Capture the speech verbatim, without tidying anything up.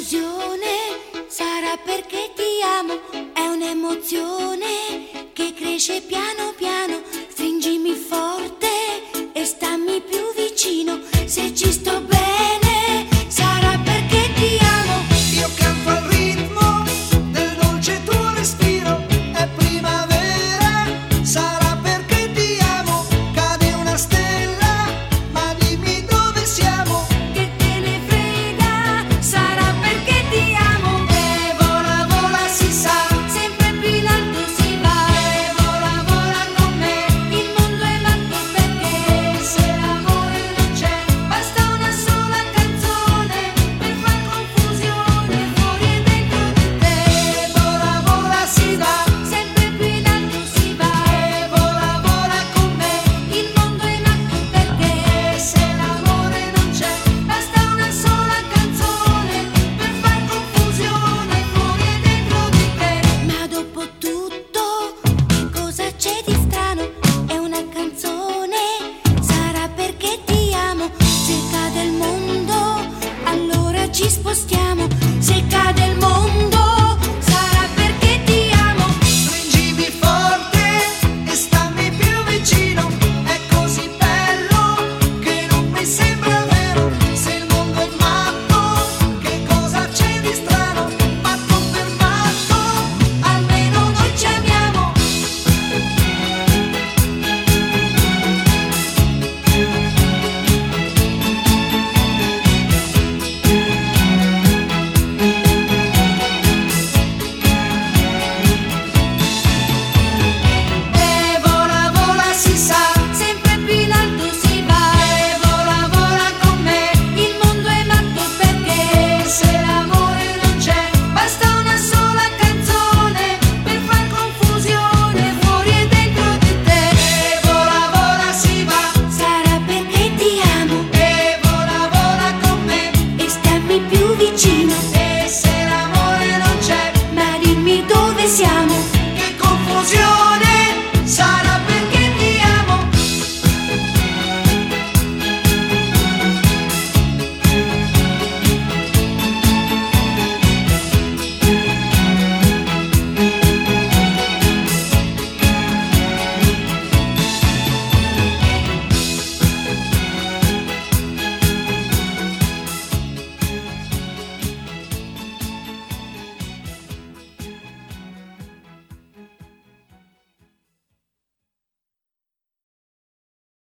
confusione, sarà perché ti amo, è un'emozione che cresce piano piano, stringimi forte e stammi più vicino, se ci sto bene, sarà perché ti amo. Io canto al ritmo del dolce tuo respiro, è primavera, sarà perché ti amo, cade una stella, ma dimmi dove siamo. Che te ne frega, sarà perché ti amo. E vola, vola, si sa, Sempre più in alto si va, e vola, vola con me, il mondo è matto perché se l'amore non c'è, basta una sola canzone per far confusione fuori e dentro di te. e vola, vola, si va, Sempre più in alto si va, e vola, vola con me, il mondo è matto perché se l'amore non c'è, basta una sola canzone per far confusione fuori e dentro di te. Ma dopo tutto, che cosa c'è di strano? È una canzone, sarà perché ti amo. Se cade il mondo, allora ci spostiamo.